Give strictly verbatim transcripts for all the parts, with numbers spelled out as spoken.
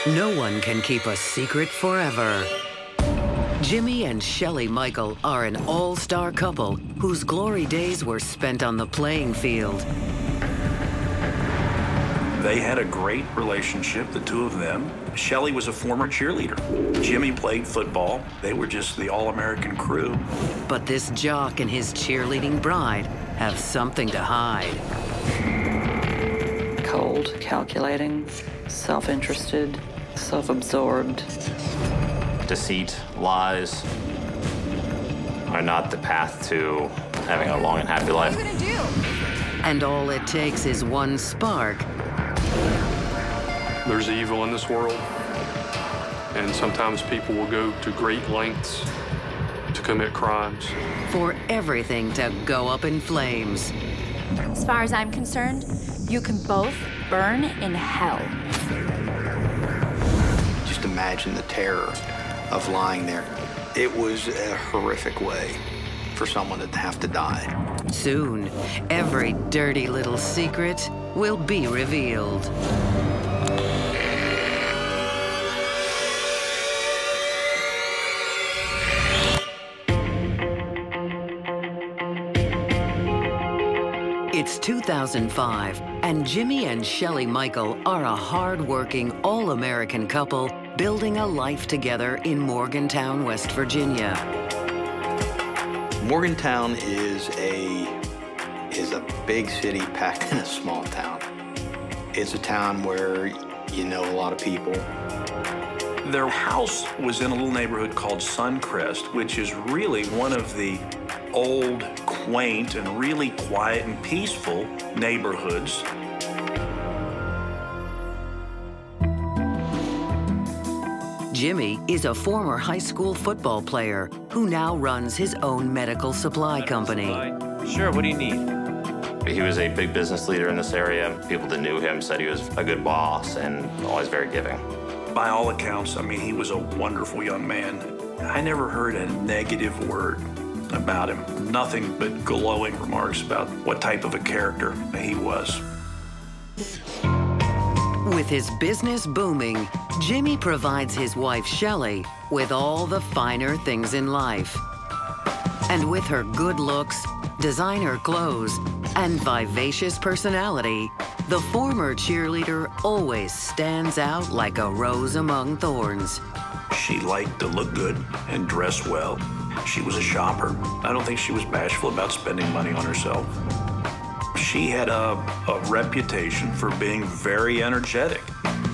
No one can keep a secret forever. Jimmy and Shelley Michael are an all-star couple whose glory days were spent on the playing field. They had a great relationship, the two of them. Shelley was a former cheerleader. Jimmy played football. They were just the all-American crew. But this jock and his cheerleading bride have something to hide. Cold, calculating, self-interested, self-absorbed. Deceit, lies are not the path to having a long and happy life. What are you gonna do? And all it takes is one spark. There's evil in this world, and sometimes people will go to great lengths to commit crimes. For everything to go up in flames. As far as I'm concerned, you can both burn in hell. Just imagine the terror of lying there. It was a horrific way for someone to have to die. Soon, every dirty little secret will be revealed. It's two thousand five, and Jimmy and Shelley Michael are a hard-working, all-American couple building a life together in Morgantown, West Virginia. Morgantown is a, is a big city packed in a small town. It's a town where you know a lot of people. Their house was in a little neighborhood called Suncrest, which is really one of the old, quaint, and really quiet and peaceful neighborhoods. Jimmy is a former high school football player who now runs his own medical supply company. Sure, what do you need? He was a big business leader in this area. People that knew him said he was a good boss and always very giving. By all accounts, I mean, he was a wonderful young man. I never heard a negative word about him. Nothing but glowing remarks about what type of a character he was. With his business booming, Jimmy provides his wife, Shelley, with all the finer things in life. And with her good looks, designer clothes, and vivacious personality, the former cheerleader always stands out like a rose among thorns. She liked to look good and dress well. She was a shopper. I don't think she was bashful about spending money on herself. She had a, a reputation for being very energetic.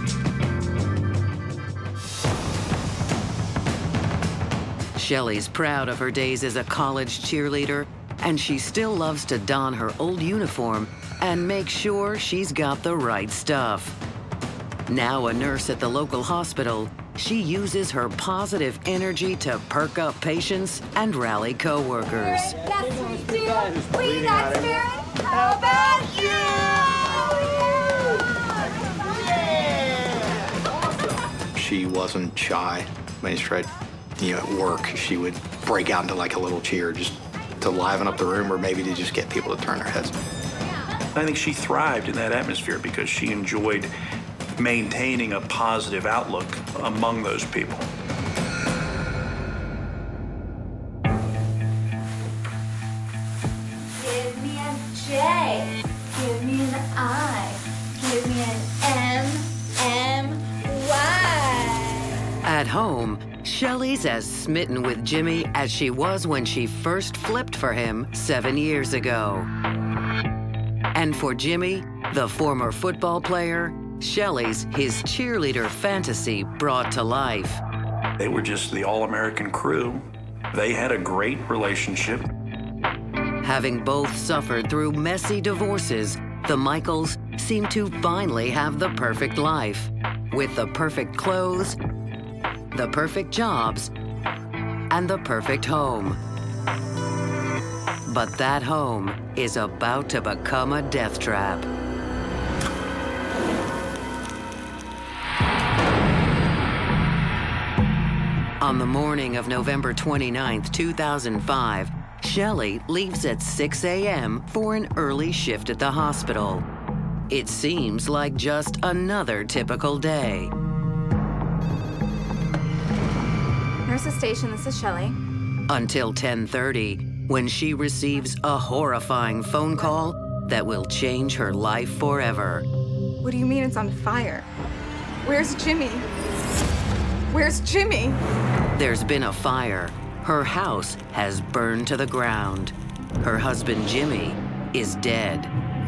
Shelley's proud of her days as a college cheerleader, and she still loves to don her old uniform and make sure she's got the right stuff. Now a nurse at the local hospital, she uses her positive energy to perk up patients and rally coworkers. Yes, we do. We got spirit. How about you? Yeah. She wasn't shy. When she tried, you know, at work, she would break out into like a little cheer just to liven up the room or maybe to just get people to turn their heads. I think she thrived in that atmosphere because she enjoyed maintaining a positive outlook among those people. Give me a J. Give me an I. Give me an M. M. Y. At home, Shelley's as smitten with Jimmy as she was when she first flipped for him seven years ago. And for Jimmy, the former football player, Shelley's his cheerleader fantasy brought to life. They were just the all-American crew. They had a great relationship. Having both suffered through messy divorces, the Michaels seem to finally have the perfect life, with the perfect clothes, the perfect jobs, and the perfect home. But that home is about to become a death trap. On the morning of November twenty-ninth, two thousand five, Shelley leaves at six a m for an early shift at the hospital. It seems like just another typical day. Marissa Station, this is Shelley. Until ten thirty, when she receives a horrifying phone call that will change her life forever. What do you mean it's on fire? Where's Jimmy? Where's Jimmy? There's been a fire. Her house has burned to the ground. Her husband, Jimmy, is dead.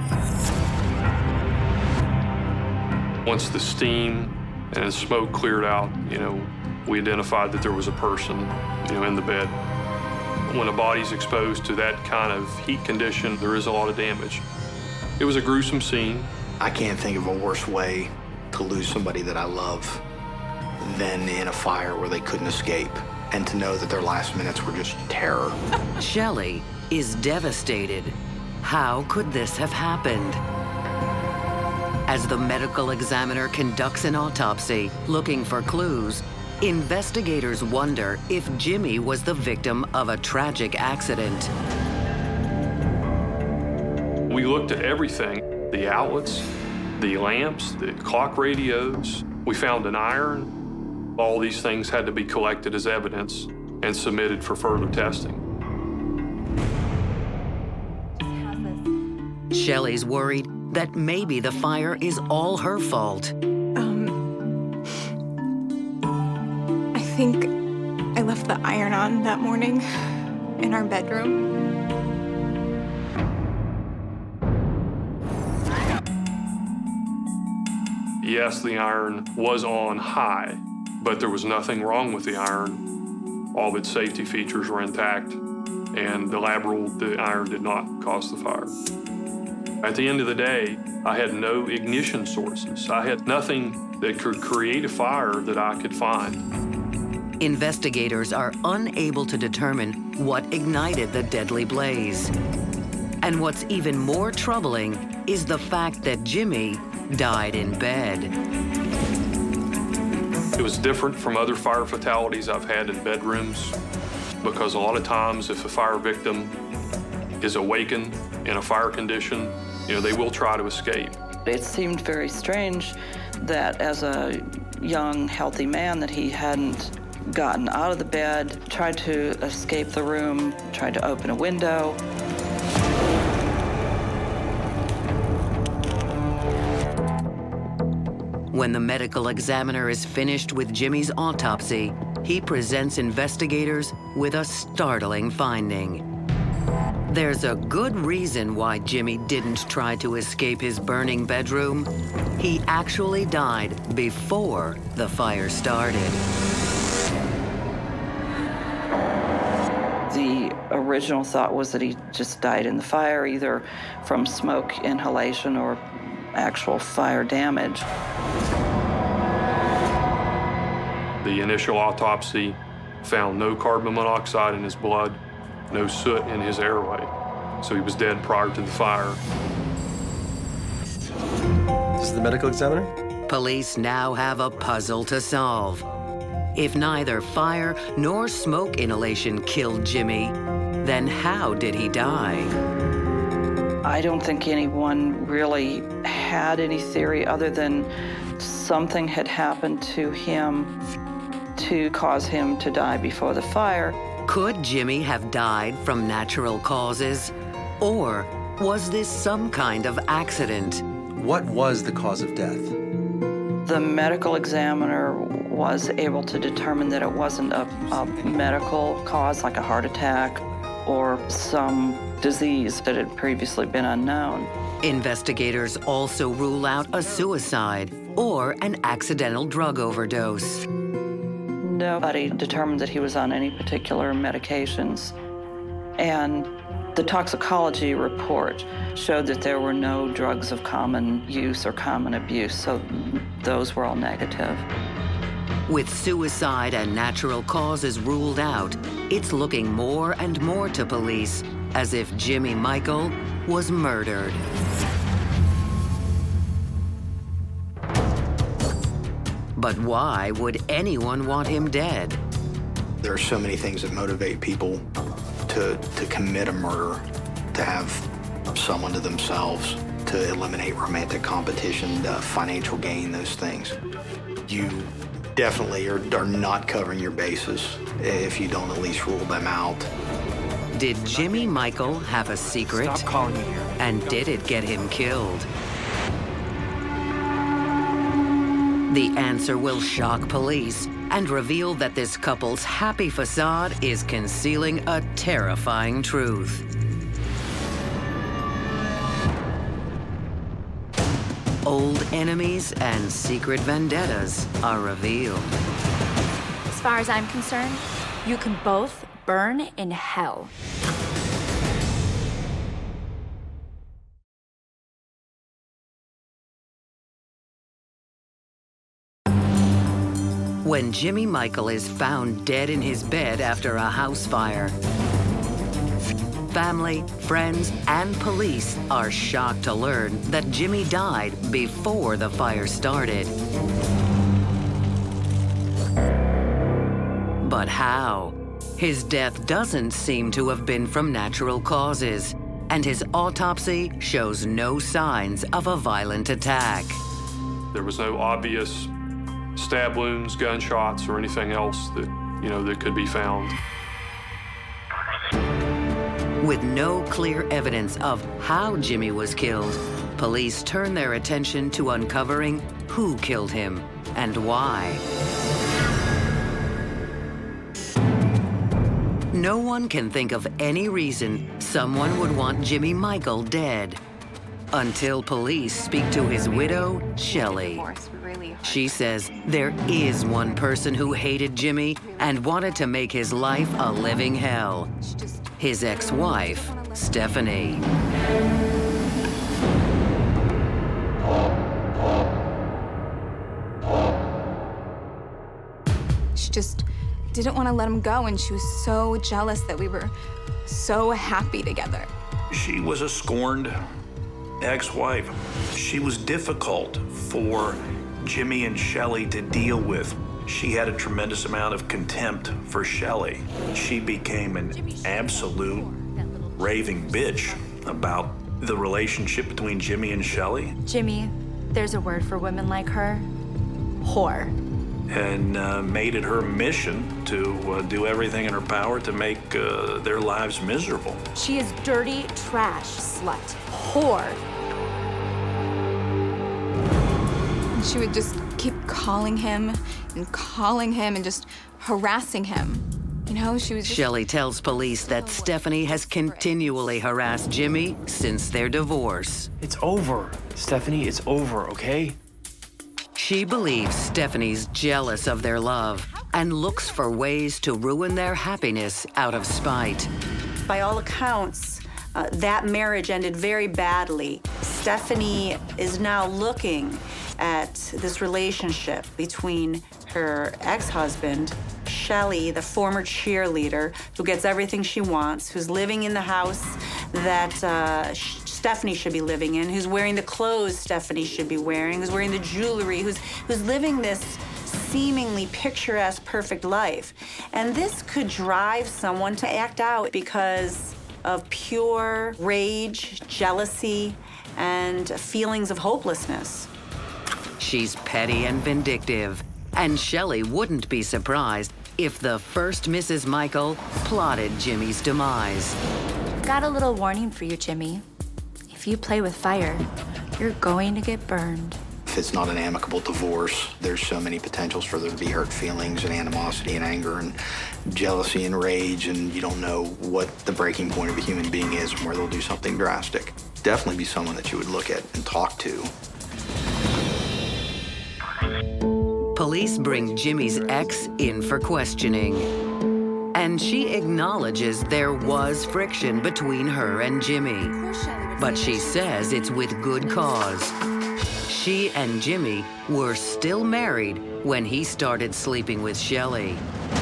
Once the steam and the smoke cleared out, you know, we identified that there was a person, you know, in the bed. When a body's exposed to that kind of heat condition, there is a lot of damage. It was a gruesome scene. I can't think of a worse way to lose somebody that I love than in a fire where they couldn't escape, and to know that their last minutes were just terror. Shelley is devastated. How could this have happened? As the medical examiner conducts an autopsy looking for clues, investigators wonder if Jimmy was the victim of a tragic accident. We looked at everything, the outlets, the lamps, the clock radios. We found an iron. All these things had to be collected as evidence and submitted for further testing. Shelley's worried that maybe the fire is all her fault. Um, I think I left the iron on that morning in our bedroom. Yes, the iron was on high, but there was nothing wrong with the iron. All of its safety features were intact, and the lab ruled the iron did not cause the fire. At the end of the day, I had no ignition sources. I had nothing that could create a fire that I could find. Investigators are unable to determine what ignited the deadly blaze. And what's even more troubling is the fact that Jimmy died in bed. It was different from other fire fatalities I've had in bedrooms, because a lot of times if a fire victim is awakened in a fire condition, you know, they will try to escape. It seemed very strange that as a young, healthy man that he hadn't gotten out of the bed, tried to escape the room, tried to open a window. When the medical examiner is finished with Jimmy's autopsy, he presents investigators with a startling finding. There's a good reason why Jimmy didn't try to escape his burning bedroom. He actually died before the fire started. The original thought was that he just died in the fire, either from smoke inhalation or actual fire damage. The initial autopsy found no carbon monoxide in his blood, no soot in his airway, so he was dead prior to the fire. This is the medical examiner? Police now have a puzzle to solve. If neither fire nor smoke inhalation killed Jimmy, then how did he die? I don't think anyone really had any theory other than something had happened to him to cause him to die before the fire. Could Jimmy have died from natural causes? Or was this some kind of accident? What was the cause of death? The medical examiner was able to determine that it wasn't a, a medical cause like a heart attack or some disease that had previously been unknown. Investigators also rule out a suicide or an accidental drug overdose. Nobody determined that he was on any particular medications. And the toxicology report showed that there were no drugs of common use or common abuse, so those were all negative. With suicide and natural causes ruled out, it's looking more and more to police as if Jimmy Michael was murdered. But why would anyone want him dead? There are so many things that motivate people to, to commit a murder, to have someone to themselves, to eliminate romantic competition, uh, financial gain, those things. You definitely are, are not covering your bases if you don't at least rule them out. Did Jimmy Michael have a secret? Stop calling me here. And did it get him killed? The answer will shock police and reveal that this couple's happy facade is concealing a terrifying truth. Old enemies and secret vendettas are revealed. As far as I'm concerned, you can both burn in hell. When Jimmy Michael is found dead in his bed after a house fire, family, friends, and police are shocked to learn that Jimmy died before the fire started. But how? His death doesn't seem to have been from natural causes, and his autopsy shows no signs of a violent attack. There was no obvious stab wounds, gunshots, or anything else that, you know, that could be found. With no clear evidence of how Jimmy was killed, police turn their attention to uncovering who killed him and why. No one can think of any reason someone would want Jimmy Michael dead until police speak to his widow, Shelley. She says there is one person who hated Jimmy and wanted to make his life a living hell. His ex-wife, Stephanie. She just didn't want to let him go, and she was so jealous that we were so happy together. She was a scorned ex-wife. She was difficult for Jimmy and Shelley to deal with. She had a tremendous amount of contempt for Shelley. She became an absolute raving bitch about the relationship between Jimmy and Shelley. Jimmy, there's a word for women like her. Whore. And uh, made it her mission to uh, do everything in her power to make uh, their lives miserable. She is dirty trash, slut, whore. And she would just keep calling him and calling him and just harassing him. You know, she was just... Shelley tells police that Stephanie has continually harassed Jimmy since their divorce. It's over, Stephanie, it's over, okay? She believes Stephanie's jealous of their love and looks for ways to ruin their happiness out of spite. By all accounts, uh, that marriage ended very badly. Stephanie is now looking at this relationship between her ex-husband, Shelley, the former cheerleader, who gets everything she wants, who's living in the house that uh, Stephanie should be living in, who's wearing the clothes Stephanie should be wearing, who's wearing the jewelry, who's, who's living this seemingly picturesque, perfect life. And this could drive someone to act out because of pure rage, jealousy, and feelings of hopelessness. She's petty and vindictive, and Shelley wouldn't be surprised if the first Missus Michael plotted Jimmy's demise. Got a little warning for you, Jimmy. If you play with fire, you're going to get burned. If it's not an amicable divorce, there's so many potentials for there to be hurt feelings and animosity and anger and jealousy and rage, and you don't know what the breaking point of a human being is and where they'll do something drastic. Definitely be someone that you would look at and talk to. Police bring Jimmy's ex in for questioning, and she acknowledges there was friction between her and Jimmy, but she says it's with good cause. She and Jimmy were still married when he started sleeping with Shelley.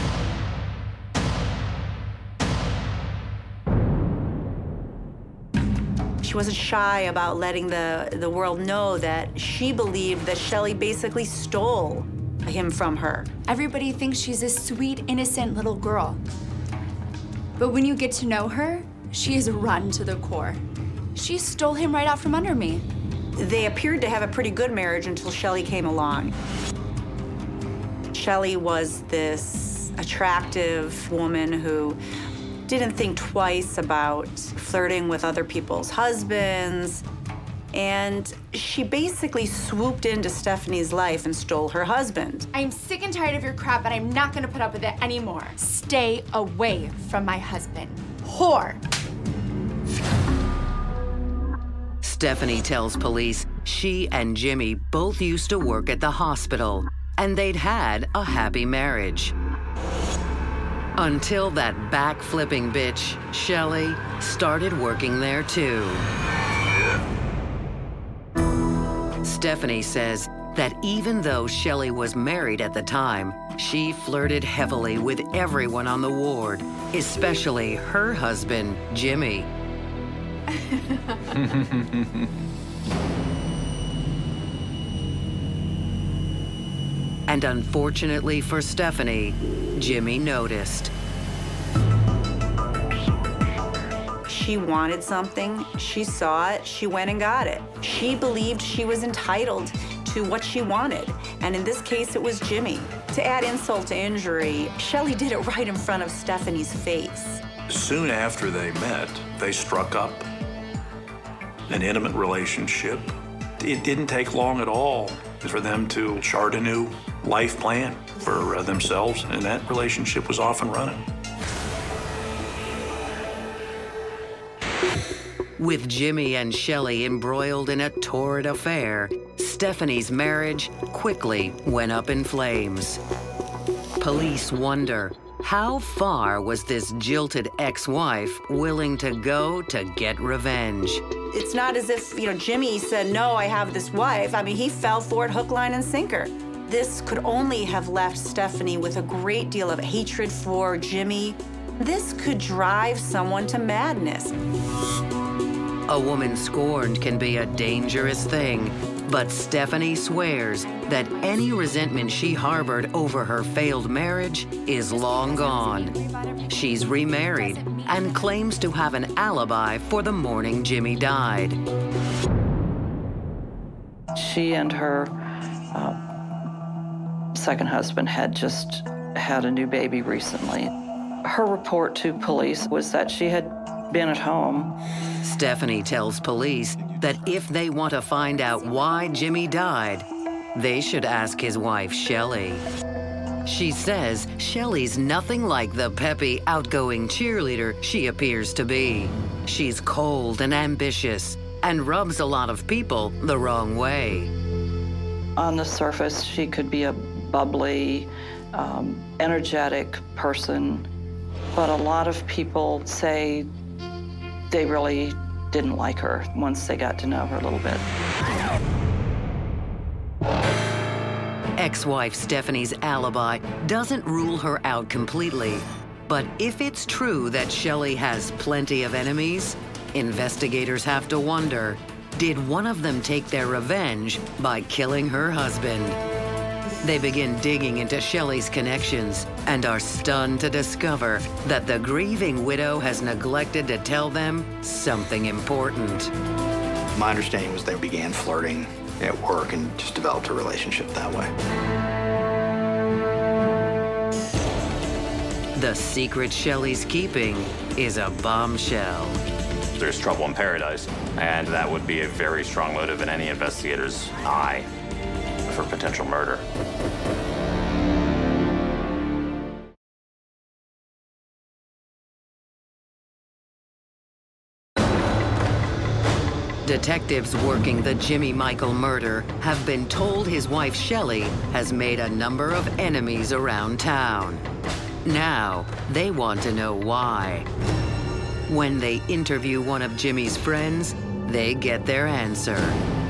She wasn't shy about letting the, the world know that she believed that Shelley basically stole him from her. Everybody thinks she's a sweet, innocent little girl. But when you get to know her, she is rotten to the core. She stole him right out from under me. They appeared to have a pretty good marriage until Shelley came along. Shelley was this attractive woman who didn't think twice about flirting with other people's husbands. And she basically swooped into Stephanie's life and stole her husband. I'm sick and tired of your crap, and I'm not gonna put up with it anymore. Stay away from my husband. Whore. Stephanie tells police she and Jimmy both used to work at the hospital, and they'd had a happy marriage. Until that back-flipping bitch, Shelley, started working there too. Stephanie says that even though Shelley was married at the time, she flirted heavily with everyone on the ward, especially her husband, Jimmy. And unfortunately for Stephanie, Jimmy noticed. She wanted something, she saw it, she went and got it. She believed she was entitled to what she wanted, and in this case, it was Jimmy. To add insult to injury, Shelley did it right in front of Stephanie's face. Soon after they met, they struck up an intimate relationship. It didn't take long at all for them to chart a new life plan for uh, themselves, and that relationship was off and running. With Jimmy and Shelley embroiled in a torrid affair, Stephanie's marriage quickly went up in flames. Police wonder, how far was this jilted ex-wife willing to go to get revenge? It's not as if, you know, Jimmy said, no, I have this wife. I mean, he fell for it hook, line, and sinker. This could only have left Stephanie with a great deal of hatred for Jimmy. This could drive someone to madness. A woman scorned can be a dangerous thing, but Stephanie swears that any resentment she harbored over her failed marriage is long gone. She's remarried and claims to have an alibi for the morning Jimmy died. She and her uh, second husband had just had a new baby recently. Her report to police was that she had been at home. Stephanie tells police that if they want to find out why Jimmy died, they should ask his wife, Shelley. She says Shelley's nothing like the peppy, outgoing cheerleader she appears to be. She's cold and ambitious and rubs a lot of people the wrong way. On the surface, she could be a bubbly, um, energetic person, but a lot of people say they really didn't like her once they got to know her a little bit. Ex-wife Stephanie's alibi doesn't rule her out completely, but if it's true that Shelley has plenty of enemies, investigators have to wonder, did one of them take their revenge by killing her husband? They begin digging into Shelley's connections and are stunned to discover that the grieving widow has neglected to tell them something important. My understanding was they began flirting at work and just developed a relationship that way. The secret Shelley's keeping is a bombshell. There's trouble in paradise, and that would be a very strong motive in any investigator's eye for potential murder. Detectives working the Jimmy Michael murder have been told his wife Shelley has made a number of enemies around town. Now, they want to know why. When they interview one of Jimmy's friends, they get their answer.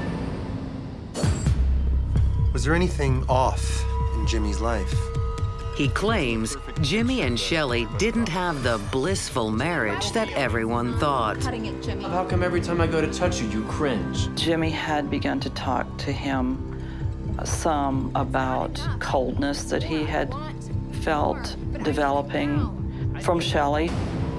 Was there anything off in Jimmy's life? He claims Jimmy and Shelley didn't have the blissful marriage that everyone thought. How come every time I go to touch you, you cringe? Jimmy had begun to talk to him some about coldness that he had felt developing from Shelley.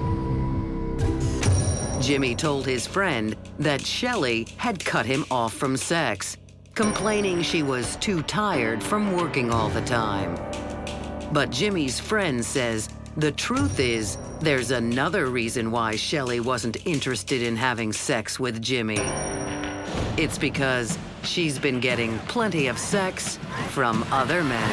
Jimmy told his friend that Shelley had cut him off from sex, complaining she was too tired from working all the time. But Jimmy's friend says the truth is there's another reason why Shelley wasn't interested in having sex with Jimmy. It's because she's been getting plenty of sex from other men.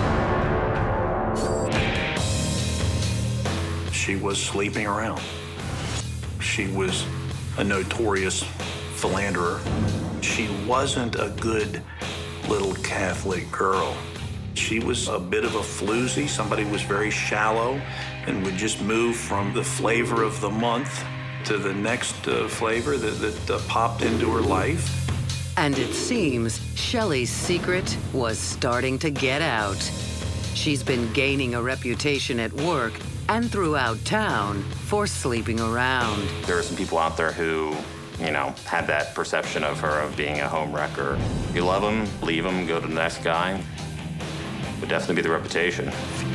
She was sleeping around. She was a notorious philanderer. She wasn't a good little Catholic girl. She was a bit of a floozy. Somebody who was very shallow and would just move from the flavor of the month to the next uh, flavor that, that uh, popped into her life. And it seems Shelley's secret was starting to get out. She's been gaining a reputation at work and throughout town for sleeping around. There are some people out there who, you know, had that perception of her of being a home wrecker. You love them, leave them, go to the next guy. Would definitely be the reputation.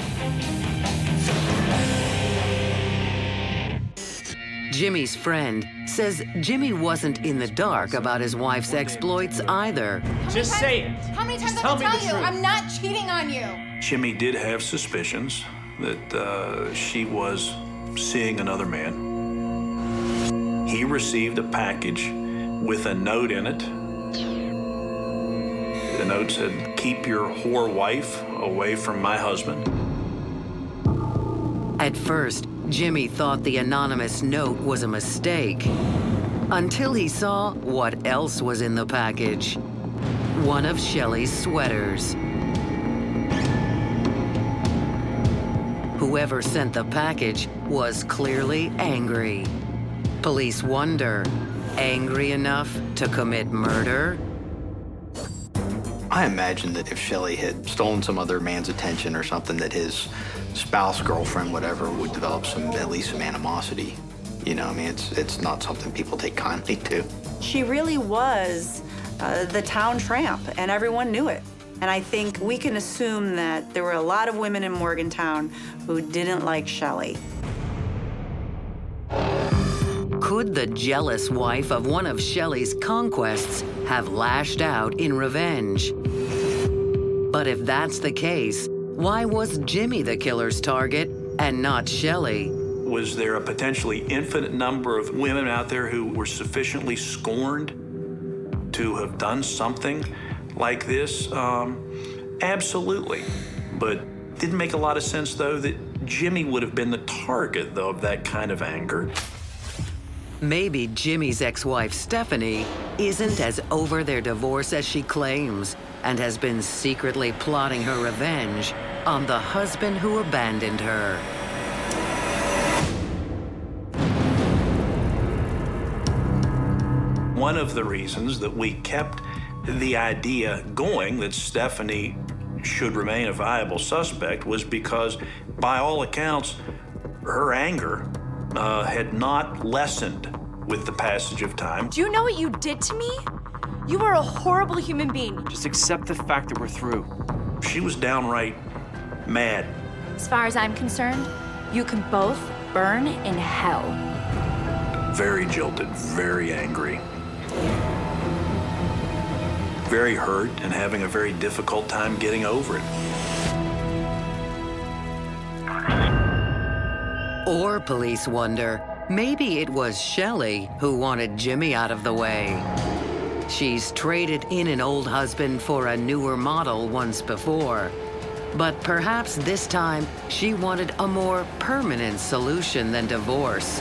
Jimmy's friend says Jimmy wasn't in the dark about his wife's exploits either. Just say it. How many times Just I tell can me tell the you? truth. I'm not cheating on you. Jimmy did have suspicions that uh, she was seeing another man. He received a package with a note in it. The note said, "Keep your whore wife away from my husband." At first, Jimmy thought the anonymous note was a mistake, until he saw what else was in the package. One of Shelley's sweaters. Whoever sent the package was clearly angry. Police wonder, angry enough to commit murder? I imagine that if Shelley had stolen some other man's attention or something, that his spouse, girlfriend, whatever, would develop some, at least some animosity. You know, I mean, it's, it's not something people take kindly to. She really was uh, the town tramp, and everyone knew it. And I think we can assume that there were a lot of women in Morgantown who didn't like Shelley. Could the jealous wife of one of Shelley's conquests have lashed out in revenge? But if that's the case, why was Jimmy the killer's target and not Shelley? Was there a potentially infinite number of women out there who were sufficiently scorned to have done something like this? Um, absolutely. But didn't make a lot of sense, though, that Jimmy would have been the target, though, of that kind of anger. Maybe Jimmy's ex-wife, Stephanie, isn't as over their divorce as she claims and has been secretly plotting her revenge on the husband who abandoned her. One of the reasons that we kept the idea going that Stephanie should remain a viable suspect was because, by all accounts, her anger uh, had not lessened with the passage of time. Do you know what you did to me? You are a horrible human being. Just accept the fact that we're through. She was downright mad. As far as I'm concerned, you can both burn in hell. Very jilted, very angry. Very hurt and having a very difficult time getting over it. Or police wonder, maybe it was Shelley who wanted Jimmy out of the way. She's traded in an old husband for a newer model once before. But perhaps this time she wanted a more permanent solution than divorce.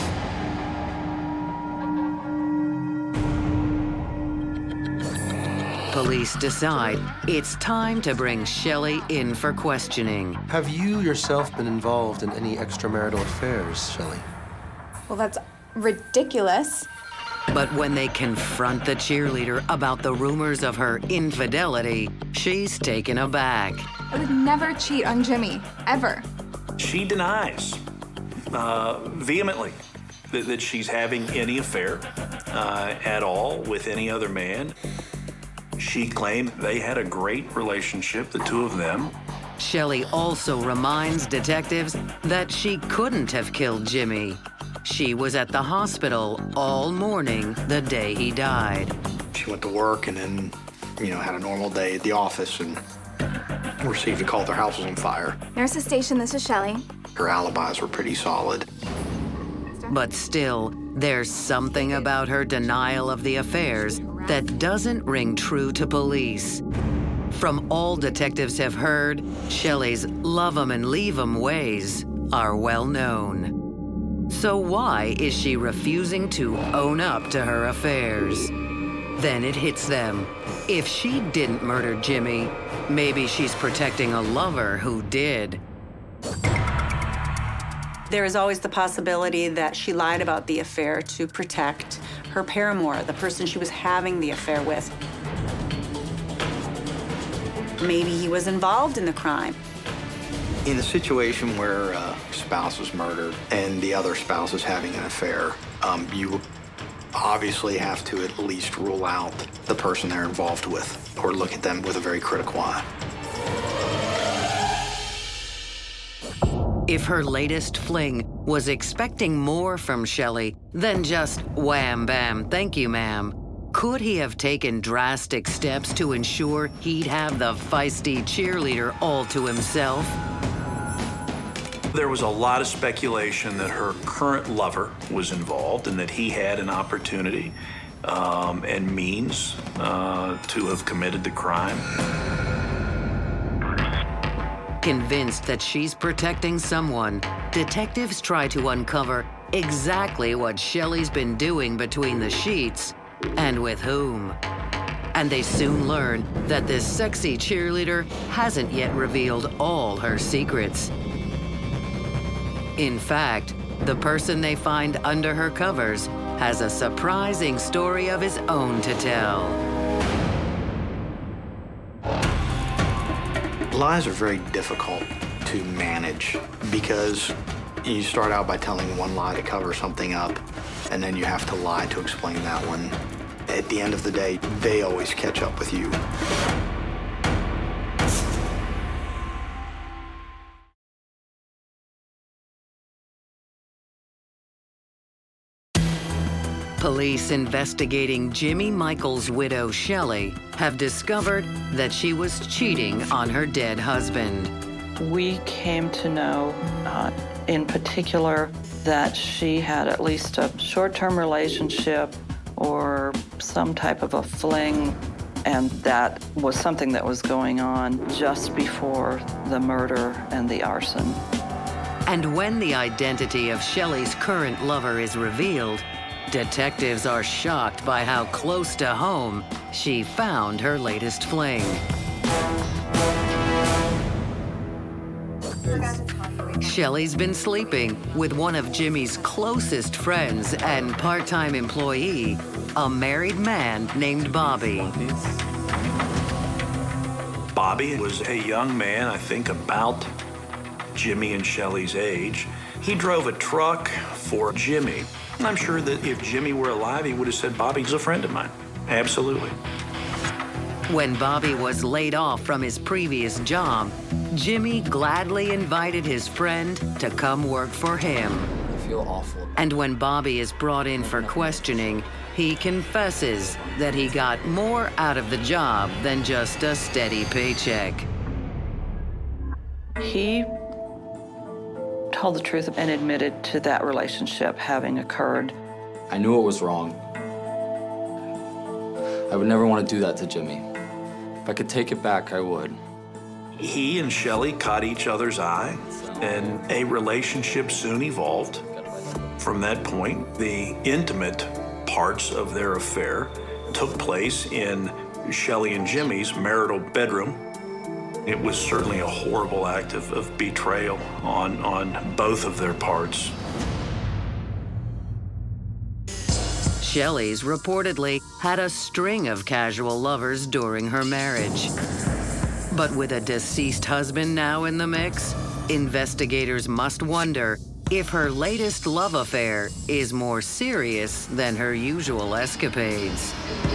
Police decide it's time to bring Shelley in for questioning. Have you yourself been involved in any extramarital affairs, Shelley? Well, that's ridiculous. But when they confront the cheerleader about the rumors of her infidelity, she's taken aback. I would never cheat on Jimmy, ever. She denies uh, vehemently that, that she's having any affair uh, at all with any other man. She claimed they had a great relationship, the two of them. Shelley also reminds detectives that she couldn't have killed Jimmy. She was at the hospital all morning the day he died. She went to work and then, you know, had a normal day at the office, and received a call their house was on fire. Nurses station, this is Shelley. Her alibis were pretty solid. But still, there's something about her denial of the affairs that doesn't ring true to police. From all detectives have heard, Shelley's love 'em and leave 'em ways are well known. So why is she refusing to own up to her affairs? Then it hits them. If she didn't murder Jimmy, maybe she's protecting a lover who did. There is always the possibility that she lied about the affair to protect her paramour, the person she was having the affair with. Maybe he was involved in the crime. In a situation where a spouse is murdered and the other spouse is having an affair, um, you obviously have to at least rule out the person they're involved with or look at them with a very critical eye. If her latest fling was expecting more from Shelley than just wham bam, thank you, ma'am, could he have taken drastic steps to ensure he'd have the feisty cheerleader all to himself? There was a lot of speculation that her current lover was involved and that he had an opportunity um, and means uh, to have committed the crime. Convinced that she's protecting someone, detectives try to uncover exactly what Shelley's been doing between the sheets and with whom. And they soon learn that this sexy cheerleader hasn't yet revealed all her secrets. In fact, the person they find under her covers has a surprising story of his own to tell. Lies are very difficult to manage because you start out by telling one lie to cover something up, and then you have to lie to explain that one. At the end of the day, they always catch up with you. Police investigating Jimmy Michael's widow, Shelley, have discovered that she was cheating on her dead husband. We came to know, uh, in particular, that she had at least a short-term relationship or some type of a fling, and that was something that was going on just before the murder and the arson. And when the identity of Shelley's current lover is revealed, detectives are shocked by how close to home she found her latest fling. Shelley's been sleeping with one of Jimmy's closest friends and part-time employee, a married man named Bobby. Bobby was a young man, I think about Jimmy and Shelley's age. He drove a truck for Jimmy. I'm sure that if Jimmy were alive, he would have said, Bobby's a friend of mine. Absolutely. When Bobby was laid off from his previous job, Jimmy gladly invited his friend to come work for him. I feel awful. And when Bobby is brought in for questioning, he confesses that he got more out of the job than just a steady paycheck. He told the truth and admitted to that relationship having occurred. I knew it was wrong. I would never want to do that to Jimmy. If I could take it back, I would. He and Shelley caught each other's eye, and a relationship soon evolved. From that point, the intimate parts of their affair took place in Shelley and Jimmy's marital bedroom. It was certainly a horrible act of, of betrayal on, on both of their parts. Shelley's reportedly had a string of casual lovers during her marriage. But with a deceased husband now in the mix, investigators must wonder if her latest love affair is more serious than her usual escapades.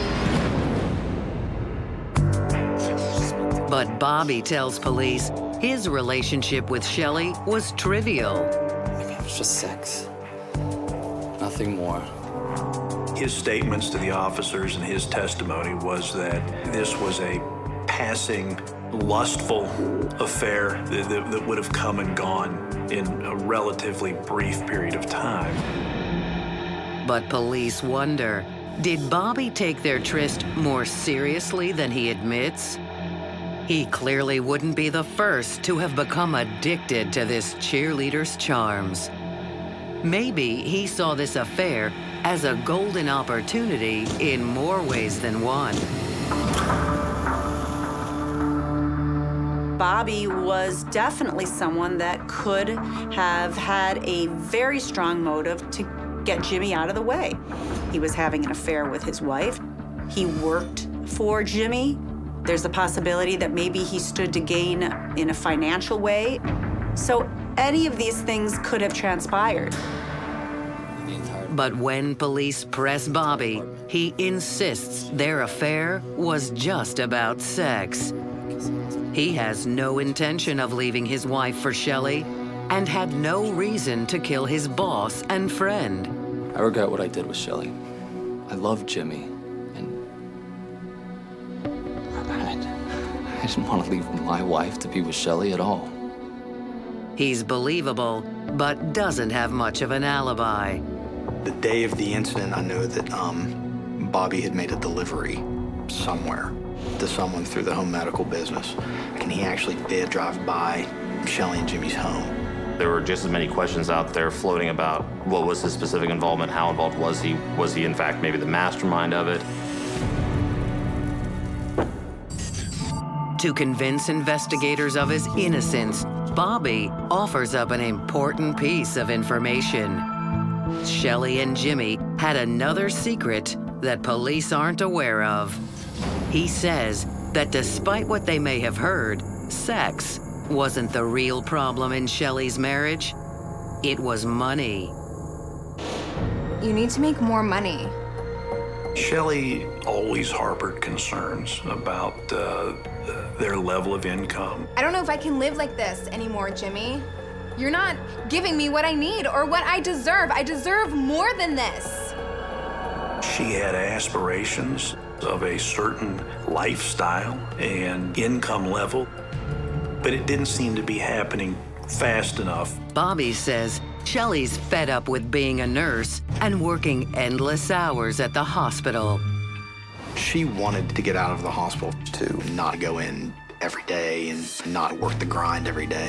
But Bobby tells police his relationship with Shelley was trivial. It was just sex. Nothing more. His statements to the officers and his testimony was that this was a passing lustful affair that, that, that would have come and gone in a relatively brief period of time. But police wonder, did Bobby take their tryst more seriously than he admits? He clearly wouldn't be the first to have become addicted to this cheerleader's charms. Maybe he saw this affair as a golden opportunity in more ways than one. Bobby was definitely someone that could have had a very strong motive to get Jimmy out of the way. He was having an affair with his wife. He worked for Jimmy. There's a possibility that maybe he stood to gain in a financial way. So any of these things could have transpired. But when police press Bobby, he insists their affair was just about sex. He has no intention of leaving his wife for Shelley and had no reason to kill his boss and friend. I regret what I did with Shelley. I love Jimmy, and I, I didn't want to leave my wife to be with Shelley at all. He's believable, but doesn't have much of an alibi. The day of the incident, I know that um, Bobby had made a delivery somewhere to someone through the home medical business, and he actually did drive by Shelley and Jimmy's home. There were just as many questions out there floating about what was his specific involvement, how involved was he, was he in fact maybe the mastermind of it? To convince investigators of his innocence, Bobby offers up an important piece of information. Shelley and Jimmy had another secret that police aren't aware of. He says that despite what they may have heard, sex wasn't the real problem in Shelley's marriage. It was money. You need to make more money. Shelley always harbored concerns about uh, their level of income. I don't know if I can live like this anymore, Jimmy. You're not giving me what I need or what I deserve. I deserve more than this. She had aspirations of a certain lifestyle and income level, but it didn't seem to be happening fast enough. Bobby says Shelley's fed up with being a nurse and working endless hours at the hospital. She wanted to get out of the hospital to not go in every day and not work the grind every day.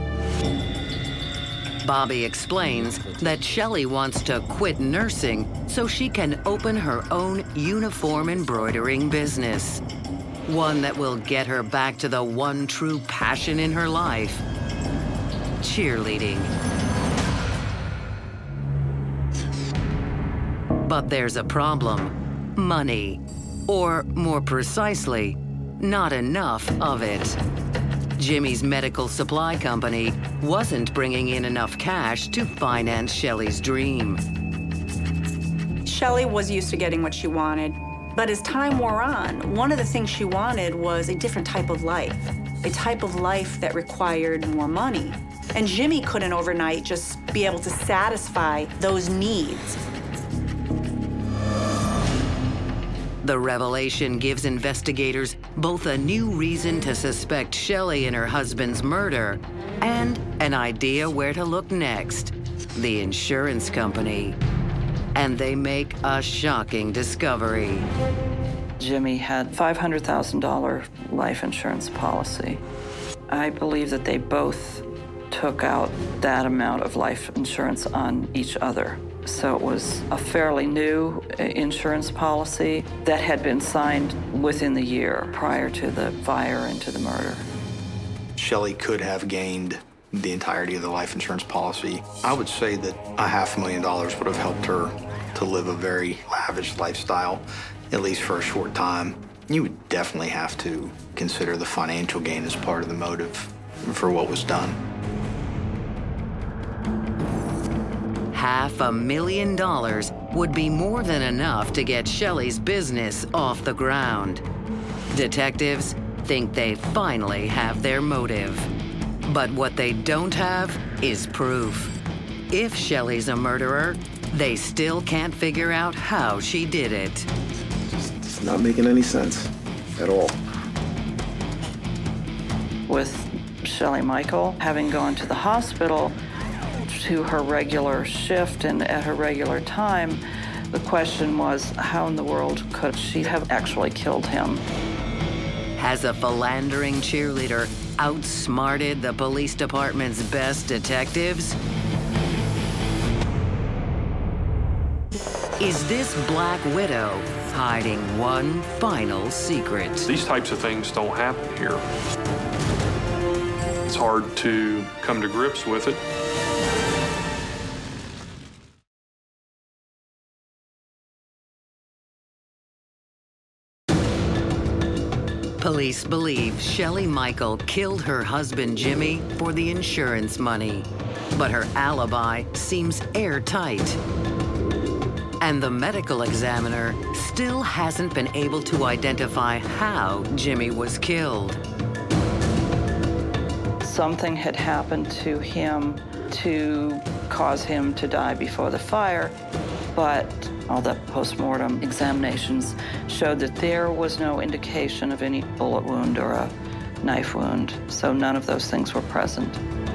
Bobby explains that Shelley wants to quit nursing so she can open her own uniform embroidering business. One that will get her back to the one true passion in her life: cheerleading. But there's a problem: money. Or more precisely, not enough of it. Jimmy's medical supply company wasn't bringing in enough cash to finance Shelley's dream. Shelley was used to getting what she wanted, but as time wore on, one of the things she wanted was a different type of life, a type of life that required more money. And Jimmy couldn't overnight just be able to satisfy those needs. The revelation gives investigators both a new reason to suspect Shelley in her husband's murder and an idea where to look next: the insurance company. And they make a shocking discovery. Jimmy had five hundred thousand dollar life insurance policy. I believe that they both took out that amount of life insurance on each other. So it was a fairly new insurance policy that had been signed within the year prior to the fire and to the murder. Shelley could have gained the entirety of the life insurance policy. I would say that a half a million dollars would have helped her to live a very lavish lifestyle, at least for a short time. You would definitely have to consider the financial gain as part of the motive for what was done. Half a million dollars would be more than enough to get Shelley's business off the ground. Detectives think they finally have their motive. But what they don't have is proof. If Shelley's a murderer, they still can't figure out how she did it. It's not making any sense at all. with Shelley Michael. Having gone to the hospital to her regular shift and at her regular time, the question was, how in the world could she have actually killed him? Has a philandering cheerleader outsmarted the police department's best detectives? Is this Black Widow hiding one final secret? These types of things don't happen here. It's hard to come to grips with it. Police believe Shelley Michael killed her husband Jimmy for the insurance money, but her alibi seems airtight. And the medical examiner still hasn't been able to identify how Jimmy was killed. Something had happened to him to cause him to die before the fire, but all the post-mortem examinations showed that there was no indication of any bullet wound or a knife wound, so none of those things were present.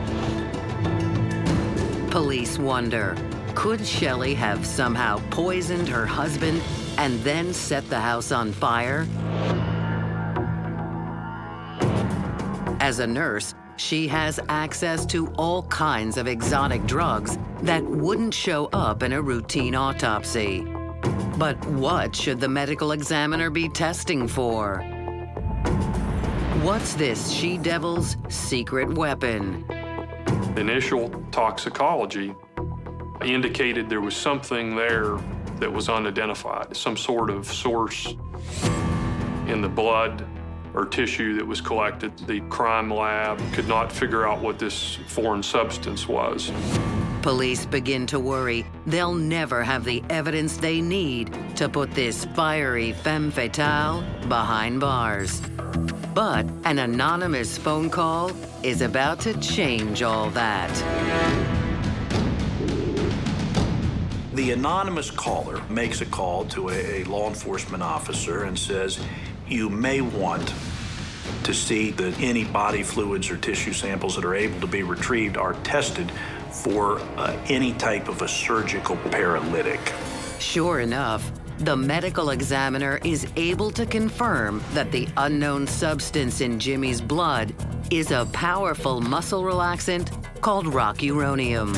Police wonder, could Shelley have somehow poisoned her husband and then set the house on fire? As a nurse, she has access to all kinds of exotic drugs that wouldn't show up in a routine autopsy. But what should the medical examiner be testing for? What's this she-devil's secret weapon? Initial toxicology indicated there was something there that was unidentified, some sort of source in the blood or tissue that was collected. The crime lab could not figure out what this foreign substance was. Police begin to worry they'll never have the evidence they need to put this fiery femme fatale behind bars. But an anonymous phone call is about to change all that. The anonymous caller makes a call to a, a law enforcement officer and says, you may want to see that any body fluids or tissue samples that are able to be retrieved are tested for uh, any type of a surgical paralytic. Sure enough, the medical examiner is able to confirm that the unknown substance in Jimmy's blood is a powerful muscle relaxant called rocuronium.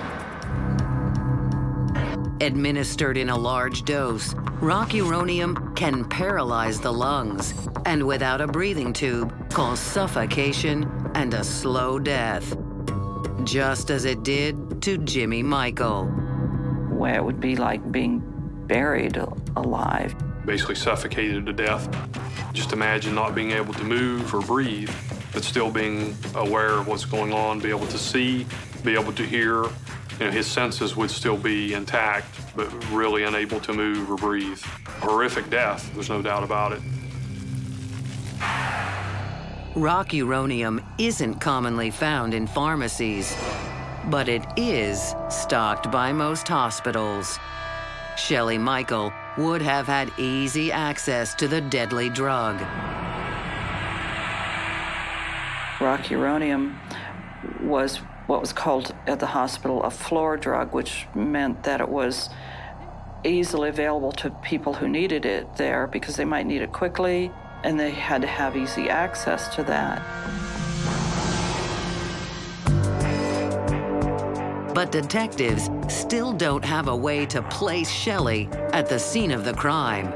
Administered in a large dose, rocuronium can paralyze the lungs and without a breathing tube cause suffocation and a slow death, just as it did to Jimmy Michael. Where it would be like being buried alive. Basically suffocated to death. Just imagine not being able to move or breathe, but still being aware of what's going on, be able to see, be able to hear. You know, his senses would still be intact, but really unable to move or breathe. Horrific death, there's no doubt about it. Rocuronium isn't commonly found in pharmacies, but it is stocked by most hospitals. Shelley Michael would have had easy access to the deadly drug. Rocuronium was what was called at the hospital a floor drug, which meant that it was easily available to people who needed it there because they might need it quickly, and they had to have easy access to that. But detectives still don't have a way to place Shelley at the scene of the crime.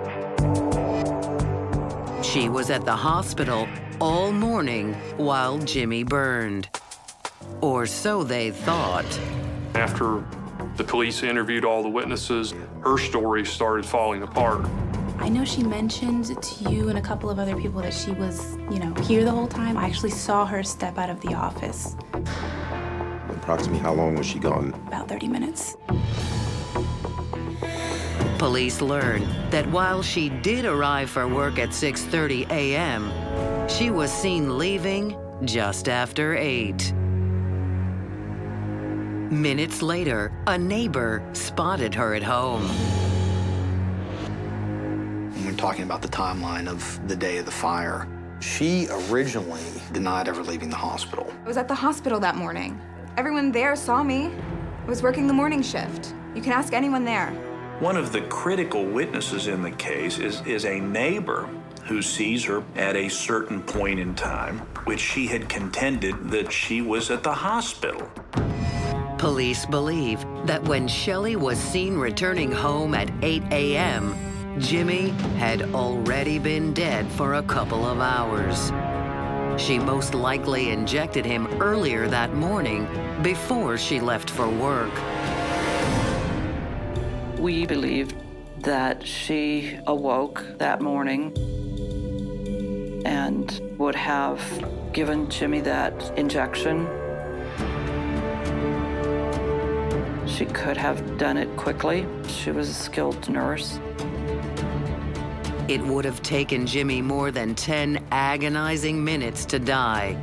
She was at the hospital all morning while Jimmy burned. Or so they thought. After the police interviewed all the witnesses, her story started falling apart. I know she mentioned to you and a couple of other people that she was, you know, here the whole time. I actually saw her step out of the office. Approximately how long was she gone? About thirty minutes. Police learned that while she did arrive for work at six thirty a m, she was seen leaving just after eight. Minutes later, a neighbor spotted her at home. When we're talking about the timeline of the day of the fire, She originally denied ever leaving the hospital. I was at the hospital that morning. Everyone there saw me. I was working the morning shift. You can ask anyone there. One of the critical witnesses in the case is, is a neighbor who sees her at a certain point in time, which she had contended that she was at the hospital. Police believe that when Shelley was seen returning home at eight a m, Jimmy had already been dead for a couple of hours. She most likely injected him earlier that morning before she left for work. We believe that she awoke that morning and would have given Jimmy that injection. She could have done it quickly. She was a skilled nurse. It would have taken Jimmy more than ten agonizing minutes to die.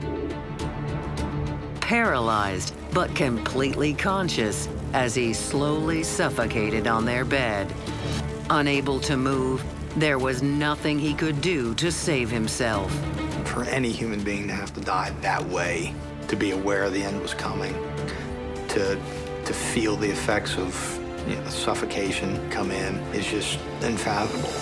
Paralyzed, but completely conscious as he slowly suffocated on their bed. Unable to move, there was nothing he could do to save himself. For any human being to have to die that way, to be aware the end was coming, to, to feel the effects of you know, suffocation come in is just unfathomable.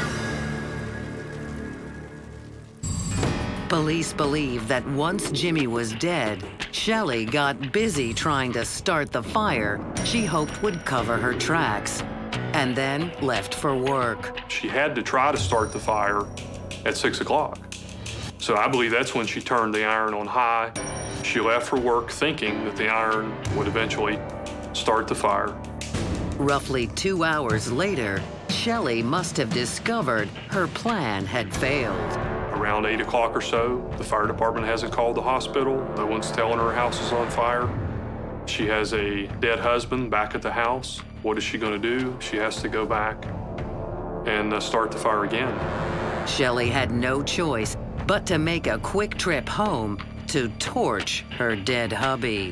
Police believe that once Jimmy was dead, Shelley got busy trying to start the fire she hoped would cover her tracks, and then left for work. She had to try to start the fire at six o'clock. So I believe that's when she turned the iron on high. She left for work thinking that the iron would eventually start the fire. Roughly two hours later, Shelley must have discovered her plan had failed. Around eight o'clock or so, the fire department hasn't called the hospital. No one's telling her her house is on fire. She has a dead husband back at the house. What is she going to do? She has to go back and uh, start the fire again. Shelley had no choice but to make a quick trip home to torch her dead hubby.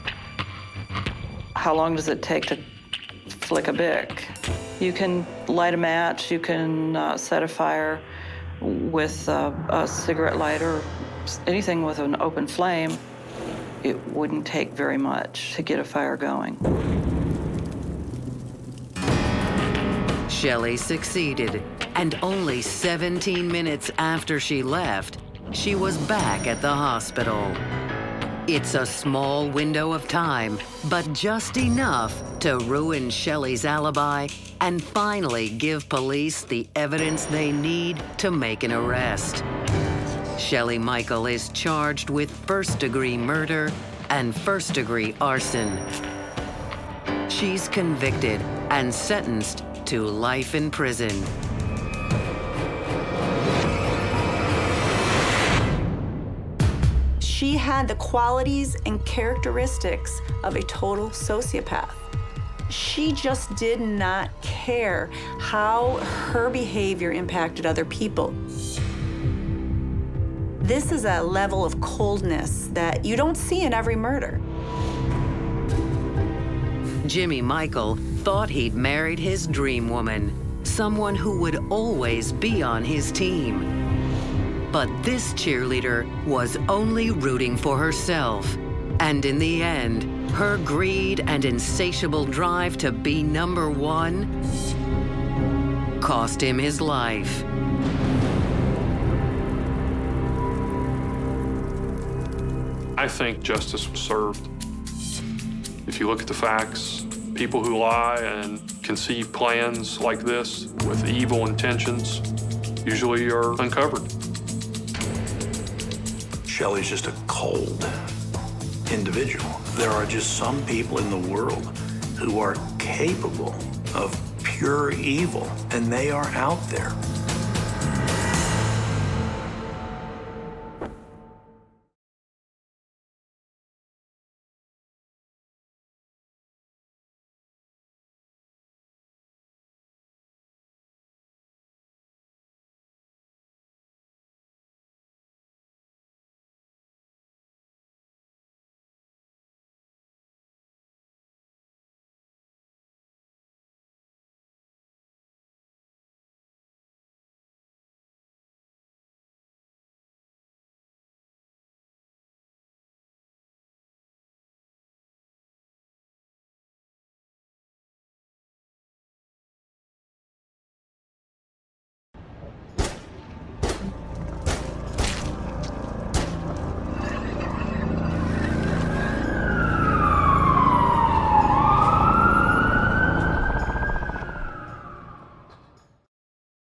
How long does it take to flick a Bic? You can light a match, you can uh, set a fire with uh, a cigarette lighter, anything with an open flame. It wouldn't take very much to get a fire going. Shelley succeeded, and only seventeen minutes after she left, she was back at the hospital. It's a small window of time, but just enough to ruin Shelley's alibi and finally give police the evidence they need to make an arrest. Shelley Michael is charged with first-degree murder and first-degree arson. She's convicted and sentenced to life in prison. She had the qualities and characteristics of a total sociopath. She just did not care how her behavior impacted other people. This is a level of coldness that you don't see in every murder. Jimmy Michael thought he'd married his dream woman, someone who would always be on his team. But this cheerleader was only rooting for herself. And in the end, her greed and insatiable drive to be number one cost him his life. I think justice was served. If you look at the facts, people who lie and conceive plans like this with evil intentions usually are uncovered. Shelley's just a cold individual. There are just some people in the world who are capable of pure evil, and they are out there.